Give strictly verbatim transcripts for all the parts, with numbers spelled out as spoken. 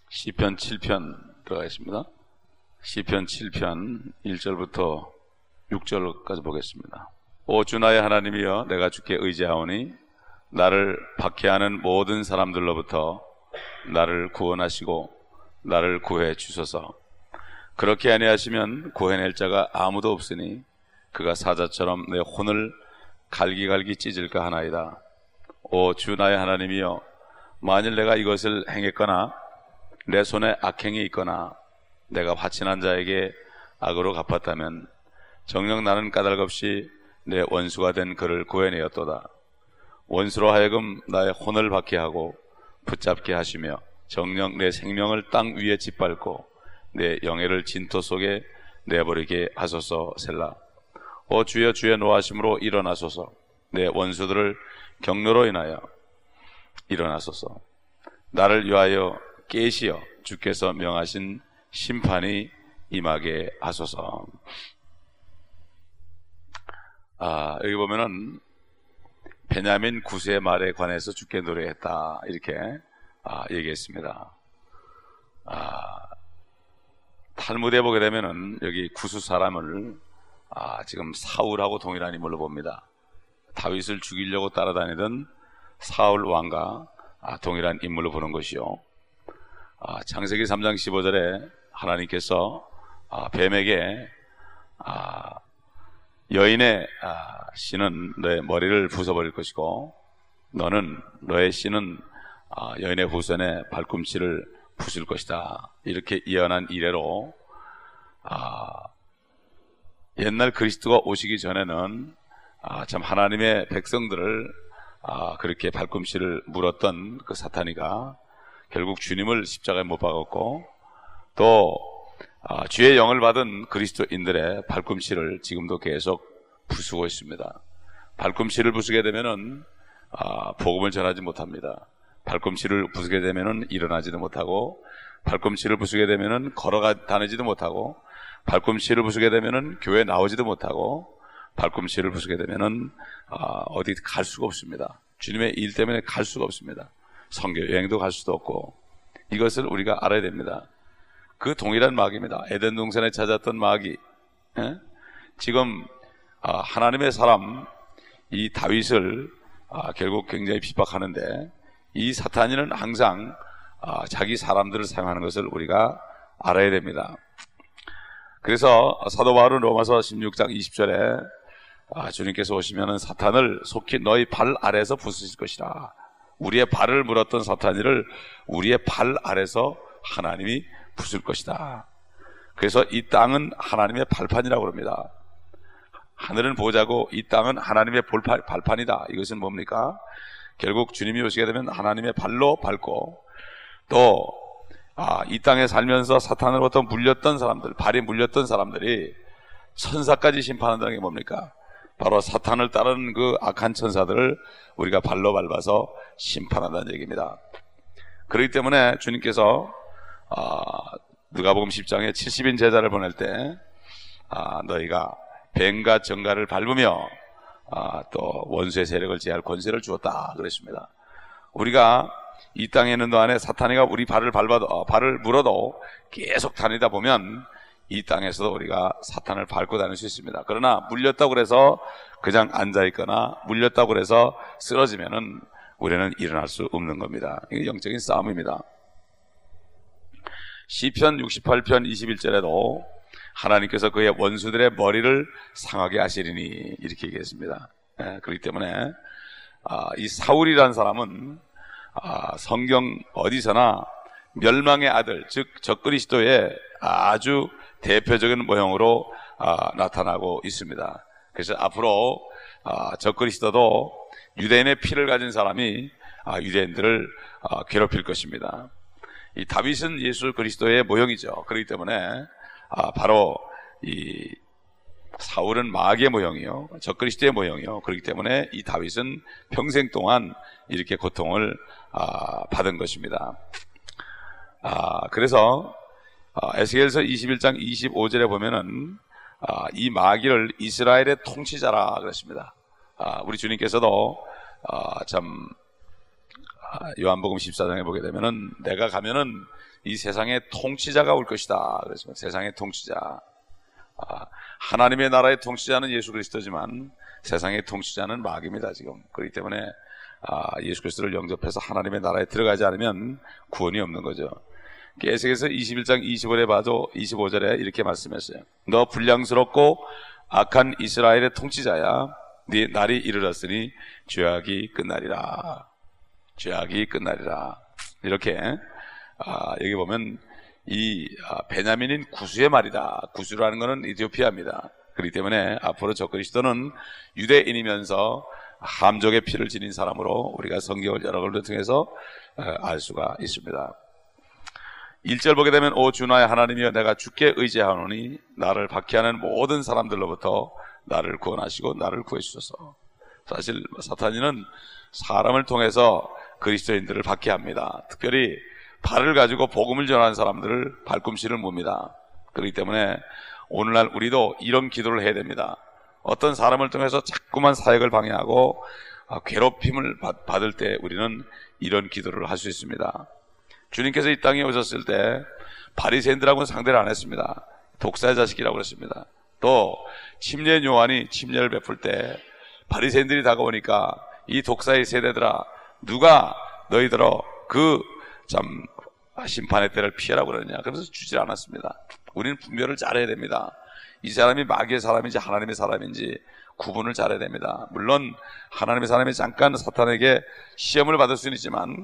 시편 칠 편 들어가겠습니다. 시편 칠 편 일 절부터 육 절까지 보겠습니다. 오 주 나의 하나님이여, 내가 주께 의지하오니 나를 박해하는 모든 사람들로부터 나를 구원하시고 나를 구해 주소서. 그렇게 아니하시면 구해낼 자가 아무도 없으니 그가 사자처럼 내 혼을 갈기갈기 찢을까 하나이다. 오 주 나의 하나님이여, 만일 내가 이것을 행했거나 내 손에 악행이 있거나 내가 화친한 자에게 악으로 갚았다면 정녕 나는 까닭없이 내 원수가 된 그를 구해내었도다. 원수로 하여금 나의 혼을 받게 하고 붙잡게 하시며 정녕 내 생명을 땅 위에 짓밟고 내 영예를 진토 속에 내버리게 하소서. 셀라. 오 주여, 주의 노하심으로 일어나소서. 내 원수들을 격려로 인하여 일어나소서. 나를 위하여 깨시어 주께서 명하신 심판이 임하게 하소서. 아, 여기 보면은 베냐민 구세의 말에 관해서 주께 노래했다, 이렇게 아, 얘기했습니다. 아, 탈무드에 보게 되면은 여기 구수 사람을 아, 지금 사울하고 동일한 인물로 봅니다. 다윗을 죽이려고 따라다니던 사울 왕과 아, 동일한 인물로 보는 것이요. 아, 창세기 삼 장 십오 절에 하나님께서 아, 뱀에게 아, 여인의 아, 씨는 너의 머리를 부숴버릴 것이고 너는 너의 씨는 아, 여인의 후손의 발꿈치를 부술 것이다, 이렇게 예언한 이래로 아, 옛날 그리스도가 오시기 전에는 아, 참 하나님의 백성들을 아, 그렇게 발꿈치를 물었던 그 사탄이가 결국 주님을 십자가에 못 박았고 또 아, 주의 영을 받은 그리스도인들의 발꿈치를 지금도 계속 부수고 있습니다. 발꿈치를 부수게 되면은 아, 복음을 전하지 못합니다. 발꿈치를 부수게 되면은 일어나지도 못하고, 발꿈치를 부수게 되면은 걸어가 다니지도 못하고, 발꿈치를 부수게 되면은 교회 나오지도 못하고, 발꿈치를 부수게 되면은 아, 어디 갈 수가 없습니다. 주님의 일 때문에 갈 수가 없습니다. 선교 여행도 갈 수도 없고, 이것을 우리가 알아야 됩니다. 그 동일한 마귀입니다. 에덴 동산에 찾았던 마귀. 예? 지금 아, 하나님의 사람 이 다윗을 아, 결국 굉장히 핍박하는데, 이 사탄이는 항상 아, 자기 사람들을 사용하는 것을 우리가 알아야 됩니다. 그래서 사도 바울은 로마서 십육 장 이십 절에 아, 주님께서 오시면은 사탄을 속히 너희 발 아래에서 부수실 것이라. 우리의 발을 물었던 사탄이를 우리의 발 아래서 하나님이 부술 것이다. 그래서 이 땅은 하나님의 발판이라고 합니다. 하늘은 보자고 이 땅은 하나님의 볼판, 발판이다. 이것은 뭡니까? 결국 주님이 오시게 되면 하나님의 발로 밟고, 또 아, 이 땅에 살면서 사탄으로부터 물렸던 사람들, 발이 물렸던 사람들이 천사까지 심판한다는 게 뭡니까? 바로 사탄을 따르는 그 악한 천사들을 우리가 발로 밟아서 심판한다는 얘기입니다. 그렇기 때문에 주님께서 아, 누가복음 십 장에 칠십 인 제자를 보낼 때 아, 너희가 뱀과 정갈을 밟으며 아, 또 원수의 세력을 제할 권세를 주었다 그랬습니다. 우리가 이 땅에 있는 동안에 사탄이가 우리 발을 밟아도 어, 발을 물어도 계속 다니다 보면 이 땅에서도 우리가 사탄을 밟고 다닐 수 있습니다. 그러나 물렸다고 해서 그냥 앉아있거나 물렸다고 해서 쓰러지면은 우리는 일어날 수 없는 겁니다. 이게 영적인 싸움입니다. 시편 육십팔 편 이십일 절에도 하나님께서 그의 원수들의 머리를 상하게 하시리니 이렇게 얘기했습니다. 예, 그렇기 때문에 아, 이 사울이라는 사람은 아, 성경 어디서나 멸망의 아들, 즉 적그리스도의 아주 대표적인 모형으로 아, 나타나고 있습니다. 그래서 앞으로 아, 적그리스도도 유대인의 피를 가진 사람이 아, 유대인들을 아, 괴롭힐 것입니다. 이 다윗은 예수 그리스도의 모형이죠. 그렇기 때문에 아, 바로 이 사울은 마귀의 모형이요, 적그리스도의 모형이요. 그렇기 때문에 이 다윗은 평생 동안 이렇게 고통을 아, 받은 것입니다. 아, 그래서 아, 에스겔서 이십일 장 이십오 절에 보면은 아, 이 마귀를 이스라엘의 통치자라 그랬습니다. 아, 우리 주님께서도 아, 참 요한복음 십사 장에 보게 되면은 내가 가면은 이 세상의 통치자가 올 것이다. 그래서 세상의 통치자, 아, 하나님의 나라의 통치자는 예수 그리스도지만 세상의 통치자는 마귀입니다. 지금 그렇기 때문에 아, 예수 그리스도를 영접해서 하나님의 나라에 들어가지 않으면 구원이 없는 거죠. 에스겔서 이십일 장 이십오 절에 봐도 이십오 절에 이렇게 말씀했어요. 너 불량스럽고 악한 이스라엘의 통치자야. 네 날이 이르렀으니 죄악이 끝나리라. 죄악이 끝나리라. 이렇게 아, 여기 보면 이 아, 베냐민인 구수의 말이다. 구수라는 것은 이디오피아입니다. 그렇기 때문에 앞으로 저 그리스도는 유대인이면서 함족의 피를 지닌 사람으로 우리가 성경을 여러 걸로 통해서 알 수가 있습니다. 일 절 보게 되면 오 주 나의 하나님이여 내가 주께 의지하노니 나를 박해하는 모든 사람들로부터 나를 구원하시고 나를 구해주소서. 사실 사탄이는 사람을 통해서 그리스도인들을 박해합니다. 특별히 발을 가지고 복음을 전하는 사람들을 발꿈치를 뭅니다. 그렇기 때문에 오늘날 우리도 이런 기도를 해야 됩니다. 어떤 사람을 통해서 자꾸만 사역을 방해하고 괴롭힘을 받을 때 우리는 이런 기도를 할 수 있습니다. 주님께서 이 땅에 오셨을 때 바리새인들하고는 상대를 안 했습니다. 독사의 자식이라고 그랬습니다. 또 침례 요한이 침례를 베풀 때 바리새인들이 다가오니까 이 독사의 세대들아 누가 너희들어 그 참 심판의 때를 피하라고 그러느냐. 그래서 주질 않았습니다. 우리는 분별을 잘해야 됩니다. 이 사람이 마귀의 사람인지 하나님의 사람인지 구분을 잘해야 됩니다. 물론 하나님의 사람이 잠깐 사탄에게 시험을 받을 수는 있지만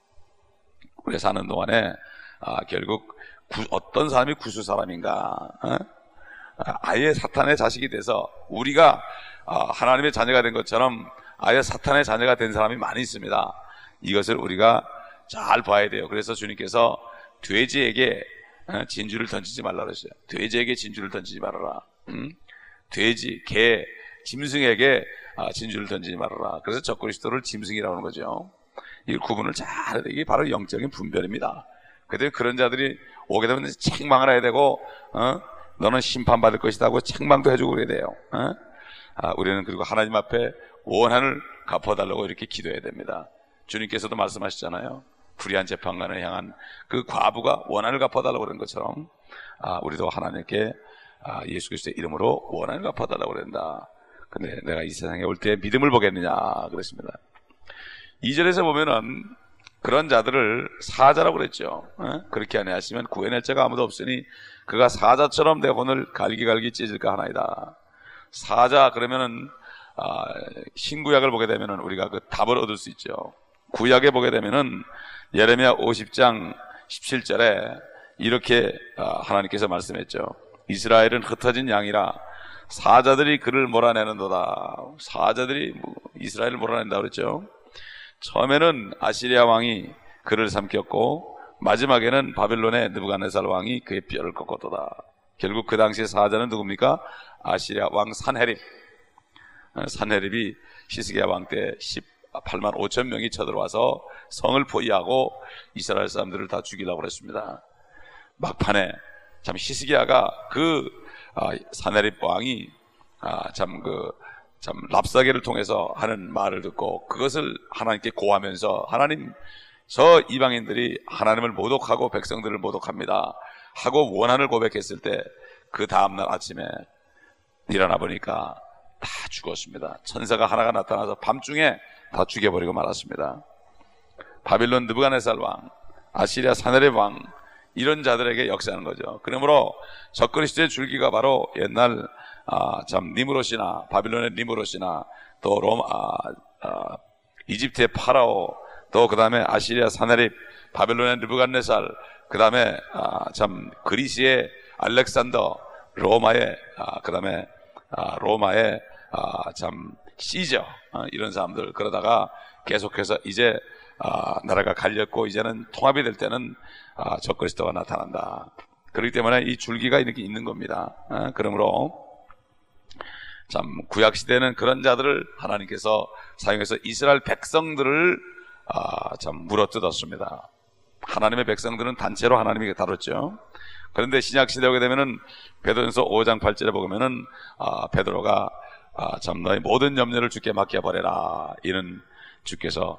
우리가 사는 동안에 아, 결국 구, 어떤 사람이 구수 사람인가, 어? 아예 사탄의 자식이 돼서 우리가 아, 하나님의 자녀가 된 것처럼 아예 사탄의 자녀가 된 사람이 많이 있습니다. 이것을 우리가 잘 봐야 돼요. 그래서 주님께서 돼지에게 어? 진주를 던지지 말라 그랬어요. 돼지에게 진주를 던지지 말아라. 음? 돼지, 개, 짐승에게 아, 진주를 던지지 말아라. 그래서 적그리스도를 짐승이라고 하는 거죠. 이 구분을 잘 해야 돼. 이게 바로 영적인 분별입니다. 그때 그런 자들이 오게 되면 책망을 해야 되고, 어? 너는 심판받을 것이다 하고 책망도 해주고 그래야 돼요. 어? 아, 우리는 그리고 하나님 앞에 원한을 갚아달라고 이렇게 기도해야 됩니다. 주님께서도 말씀하시잖아요. 불의한 재판관을 향한 그 과부가 원한을 갚아달라고 그런 것처럼 아, 우리도 하나님께 아, 예수 그리스도의 이름으로 원한을 갚아달라고 그런다. 근데 내가 이 세상에 올 때 믿음을 보겠느냐 그랬습니다. 이 절에서 보면은 그런 자들을 사자라고 그랬죠. 어? 그렇게 아니하시면 구해낼 자가 아무도 없으니 그가 사자처럼 내 혼을 갈기갈기 찢을까 하나이다. 사자 그러면은 아, 신구약을 보게 되면은 우리가 그 답을 얻을 수 있죠. 구약에 보게 되면은 예레미야 오십 장 십칠 절에 이렇게 아, 하나님께서 말씀했죠. 이스라엘은 흩어진 양이라 사자들이 그를 몰아내는도다. 사자들이 뭐 이스라엘을 몰아낸다 그랬죠. 처음에는 아시리아 왕이 그를 삼켰고 마지막에는 바벨론의 느부갓네살 왕이 그의 뼈를 꺾었도다. 결국 그 당시의 사자는 누굽니까? 아시리아 왕 산헤립. 산헤립이 히스기야 왕 때 십팔만 오천 명이 쳐들어와서 성을 포위하고 이스라엘 사람들을 다 죽이려고 했습니다. 막판에 참 히스기야가 그 산헤립 왕이 참 그 참 랍사게를 통해서 하는 말을 듣고 그것을 하나님께 고하면서 하나님 저 이방인들이 하나님을 모독하고 백성들을 모독합니다 하고 원한을 고백했을 때 그 다음날 아침에 일어나 보니까 다 죽었습니다. 천사가 하나가 나타나서 밤중에 다 죽여버리고 말았습니다. 바빌론 느부갓네살 왕, 아시리아 산헤립 왕 이런 자들에게 역사하는 거죠. 그러므로 적그리스도의 줄기가 바로 옛날 아, 참 니무롯이나 바빌론의 니무롯이나 또 로마, 아, 아, 이집트의 파라오, 또 그 다음에 아시리아 산헤립, 바빌론의 느부갓네살, 그 다음에 아, 참 그리스의 알렉산더, 로마의 아, 그 다음에 아, 로마의 아, 참 시저 아, 이런 사람들 그러다가 계속해서 이제 아, 나라가 갈렸고 이제는 통합이 될 때는 아, 적그리스도가 나타난다. 그렇기 때문에 이 줄기가 이렇게 있는 겁니다. 아, 그러므로 참 구약 시대는 그런 자들을 하나님께서 사용해서 이스라엘 백성들을 아, 참 물어뜯었습니다. 하나님의 백성들은 단체로 하나님이 다뤘죠. 그런데 신약 시대에 오게 되면은 베드로전서 오 장 팔 절에 보면은 아, 베드로가 아, 참 너희 모든 염려를 주께 맡겨버려라. 이는 주께서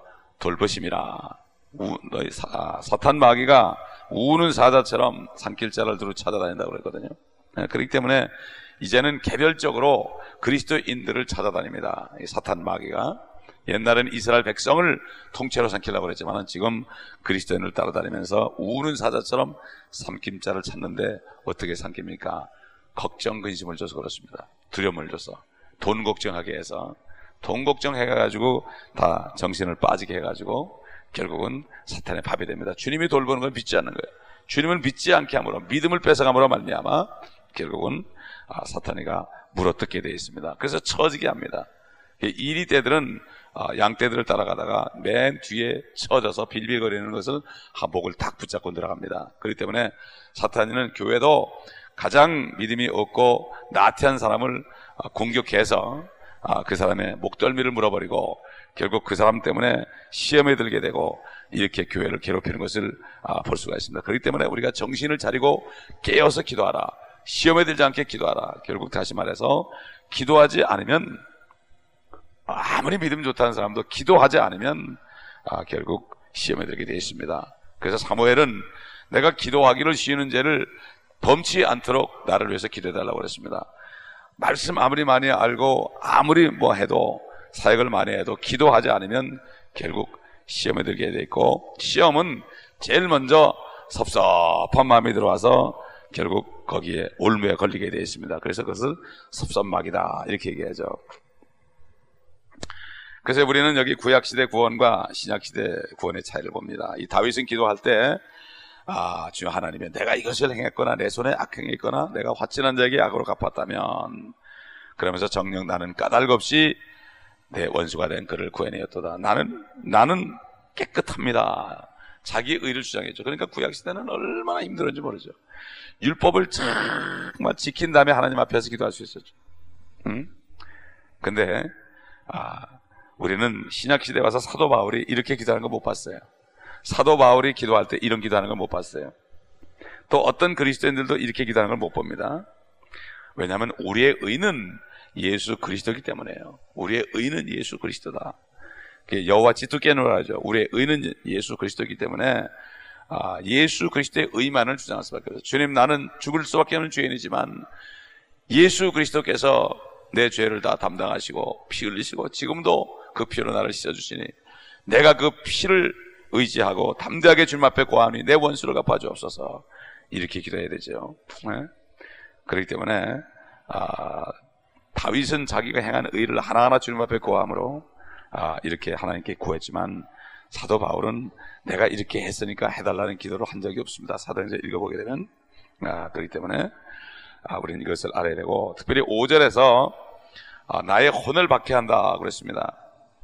돌보심이라. 우, 너희 사, 사탄 마귀가 우는 사자처럼 산길자를 두루 찾아다닌다고 그랬거든요. 네, 그렇기 때문에 이제는 개별적으로 그리스도인들을 찾아다닙니다. 이 사탄 마귀가. 옛날에는 이스라엘 백성을 통째로 삼키려고 그랬지만 지금 그리스도인을 따라다니면서 우는 사자처럼 삼킴자를 찾는데 어떻게 삼킵니까? 걱정 근심을 줘서 그렇습니다. 두려움을 줘서, 돈 걱정하게 해서, 돈 걱정해가지고 다 정신을 빠지게 해가지고 결국은 사탄의 밥이 됩니다. 주님이 돌보는 걸 믿지 않는 거예요. 주님을 믿지 않게 함으로, 믿음을 뺏어감으로 말미암아 결국은 아, 사탄이가 물어뜯게 되어 있습니다. 그래서 처지게 합니다. 이리 떼들은 아, 양떼들을 따라가다가 맨 뒤에 처져서 빌빌거리는 것을 목을 딱 붙잡고 들어갑니다. 그렇기 때문에 사탄이는 교회도 가장 믿음이 없고 나태한 사람을 공격해서 그 사람의 목덜미를 물어버리고 결국 그 사람 때문에 시험에 들게 되고 이렇게 교회를 괴롭히는 것을 볼 수가 있습니다. 그렇기 때문에 우리가 정신을 차리고 깨어서 기도하라. 시험에 들지 않게 기도하라. 결국 다시 말해서 기도하지 않으면, 아무리 믿음 좋다는 사람도 기도하지 않으면 아, 결국 시험에 들게 되어 있습니다. 그래서 사무엘은 내가 기도하기를 쉬는 죄를 범치 않도록 나를 위해서 기도해달라고 그랬습니다. 말씀 아무리 많이 알고 아무리 뭐 해도, 사역을 많이 해도 기도하지 않으면 결국 시험에 들게 되어 있고, 시험은 제일 먼저 섭섭한 마음이 들어와서 결국 거기에 올무에 걸리게 되어 있습니다. 그래서 그것을 섭섭마귀다 이렇게 얘기하죠. 그래서 우리는 여기 구약시대 구원과 신약시대 구원의 차이를 봅니다. 이 다윗은 기도할 때 아, 주여 하나님이 내가 이것을 행했거나 내 손에 악행했거나 내가 화친한 자에게 악으로 갚았다면, 그러면서 정녕 나는 까닭 없이 내 원수가 된 그를 구해내었도다. 나는 나는 깨끗합니다. 자기 의를 주장했죠. 그러니까 구약시대는 얼마나 힘들었는지 모르죠. 율법을 정말 지킨 다음에 하나님 앞에서 기도할 수 있었죠. 응? 근데 아, 우리는 신약시대에 와서 사도 바울이 이렇게 기도하는 거 못 봤어요. 사도 바울이 기도할 때 이런 기도하는 걸 못 봤어요. 또 어떤 그리스도인들도 이렇게 기도하는 걸 못 봅니다. 왜냐하면 우리의 의는 예수 그리스도이기 때문에요. 우리의 의는 예수 그리스도다. 여호와 지투께노라 하죠. 우리의 의는 예수 그리스도이기 때문에 아, 예수 그리스도의 의만을 주장할 수밖에 없어요. 주님, 나는 죽을 수밖에 없는 죄인이지만 예수 그리스도께서 내 죄를 다 담당하시고 피 흘리시고 지금도 그 피로 나를 씻어주시니 내가 그 피를 의지하고 담대하게 주님 앞에 고하니 내 원수를 갚아주옵소서. 이렇게 기도해야 되죠. 네? 그렇기 때문에 아, 다윗은 자기가 행한 의를 하나하나 주님 앞에 고함으로 아, 이렇게 하나님께 구했지만, 사도 바울은 내가 이렇게 했으니까 해달라는 기도를 한 적이 없습니다. 사도행전 읽어보게 되면. 아, 그렇기 때문에 아, 우리는 이것을 알아야 되고, 특별히 오 절에서 아, 나의 혼을 받게 한다 그랬습니다.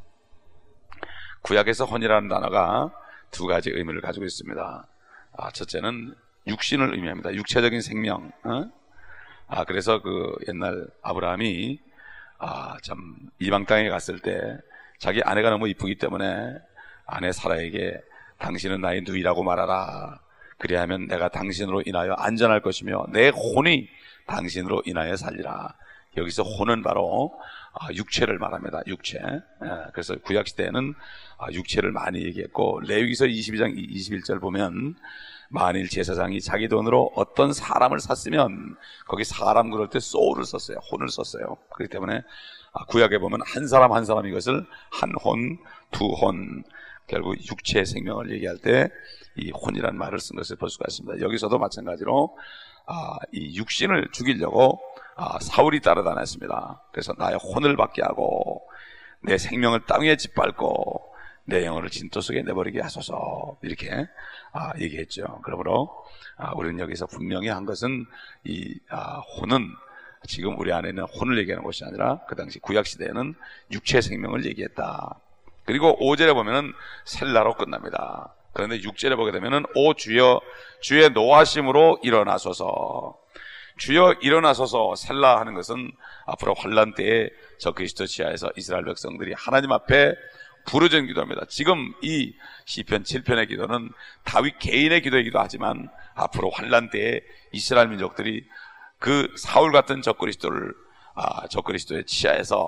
구약에서 혼이라는 단어가 두 가지 의미를 가지고 있습니다. 아, 첫째는 육신을 의미합니다. 육체적인 생명. 어? 아, 그래서 그 옛날 아브라함이 아, 참 이방 땅에 갔을 때 자기 아내가 너무 이쁘기 때문에 아내 사라에게 당신은 나의 누이라고 말하라. 그리하면 내가 당신으로 인하여 안전할 것이며 내 혼이 당신으로 인하여 살리라. 여기서 혼은 바로 육체를 말합니다. 육체. 그래서 구약시대에는 육체를 많이 얘기했고, 레위기서 이십이 장 이십일 절 보면 만일 제사장이 자기 돈으로 어떤 사람을 샀으면 거기 사람 그럴 때 소울을 썼어요. 혼을 썼어요. 그렇기 때문에 구약에 보면 한 사람 한 사람 이것을 한 혼, 두 혼, 결국 육체의 생명을 얘기할 때 이 혼이라는 말을 쓴 것을 볼 수가 있습니다. 여기서도 마찬가지로 아, 이 육신을 죽이려고 아, 사울이 따라다녔습니다. 그래서 나의 혼을 받게 하고 내 생명을 땅 위에 짓밟고 내 영혼을 진토 속에 내버리게 하소서. 이렇게 아, 얘기했죠. 그러므로 아, 우리는 여기서 분명히 한 것은 이 아, 혼은 지금 우리 안에 있는 혼을 얘기하는 것이 아니라 그 당시 구약시대에는 육체 생명을 얘기했다. 그리고 오 절에 보면은 셀라로 끝납니다. 그런데 육 절에 보게 되면은 오 주여 주의 노하심으로 일어나소서. 주여 일어나소서. 셀라 하는 것은 앞으로 환란 때에 저 그리스도 지하에서 이스라엘 백성들이 하나님 앞에 부르짖는 기도입니다. 지금 이 시편 칠 편의 기도는 다윗 개인의 기도이기도 하지만 앞으로 환란 때에 이스라엘 민족들이 그 사울 같은 적그리스도를 아, 적그리스도의 치하에서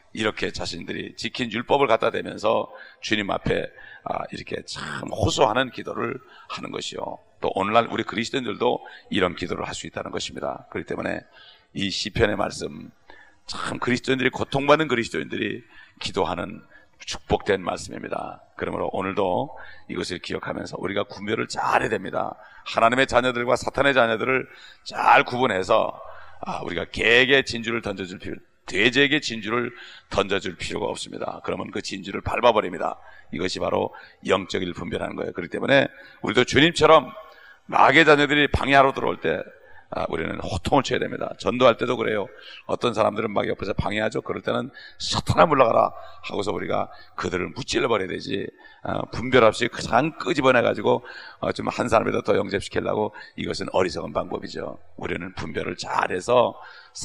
이렇게 자신들이 지킨 율법을 갖다 대면서 주님 앞에 아, 이렇게 참 호소하는 기도를 하는 것이요. 또 오늘날 우리 그리스도인들도 이런 기도를 할 수 있다는 것입니다. 그렇기 때문에 이 시편의 말씀, 참 그리스도인들이, 고통받는 그리스도인들이 기도하는 축복된 말씀입니다. 그러므로 오늘도 이것을 기억하면서 우리가 구별을 잘 해야 됩니다. 하나님의 자녀들과 사탄의 자녀들을 잘 구분해서 아, 우리가 개에게 진주를 던져줄 필요, 돼지에게 진주를 던져줄 필요가 없습니다. 그러면 그 진주를 밟아버립니다. 이것이 바로 영적을 분별하는 거예요. 그렇기 때문에 우리도 주님처럼 마귀의 자녀들이 방해하러 들어올 때 아, 우리는 호통을 쳐야 됩니다. 전도할 때도 그래요. 어떤 사람들은 막 옆에서 방해하죠. 그럴 때는 사탄아 물러가라 하고서 우리가 그들을 무찔러 버려야 되지, 아, 분별 없이 그냥 끄집어내가지고 어, 좀 한 사람이라도 더 영접시키려고, 이것은 어리석은 방법이죠. 우리는 분별을 잘해서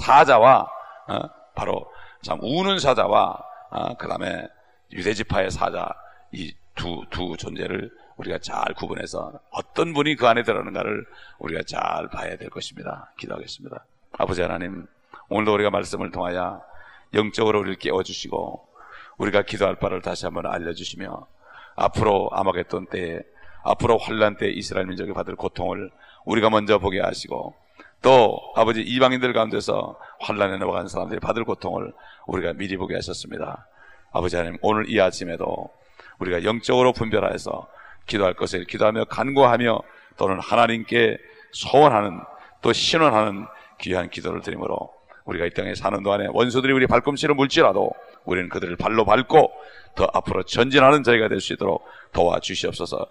사자와 어, 바로 참 우는 사자와 어, 그 다음에 유대지파의 사자, 이 두 두 존재를 우리가 잘 구분해서 어떤 분이 그 안에 들어가는가를 우리가 잘 봐야 될 것입니다. 기도하겠습니다. 아버지 하나님, 오늘도 우리가 말씀을 통하여 영적으로 우리를 깨워주시고 우리가 기도할 바를 다시 한번 알려주시며, 앞으로 아마겟돈 때에, 앞으로 환난 때에 이스라엘 민족이 받을 고통을 우리가 먼저 보게 하시고, 또 아버지 이방인들 가운데서 환난에 넘어간 사람들이 받을 고통을 우리가 미리 보게 하셨습니다. 아버지 하나님, 오늘 이 아침에도 우리가 영적으로 분별하여서 기도할 것을 기도하며 간구하며 또는 하나님께 소원하는, 또 신원하는 귀한 기도를 드리므로 우리가 이 땅에 사는 동안에 원수들이 우리 발꿈치를 물지라도 우리는 그들을 발로 밟고 더 앞으로 전진하는 저희가 될 수 있도록 도와주시옵소서.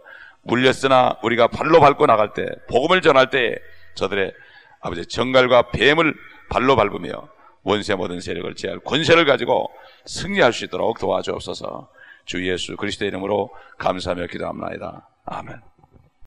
물렸으나 우리가 발로 밟고 나갈 때, 복음을 전할 때 저들의 아버지 정갈과 뱀을 발로 밟으며 원수의 모든 세력을 제할 권세를 가지고 승리할 수 있도록 도와주옵소서. 주 예수 그리스도의 이름으로 감사하며 기도합니다. 아멘.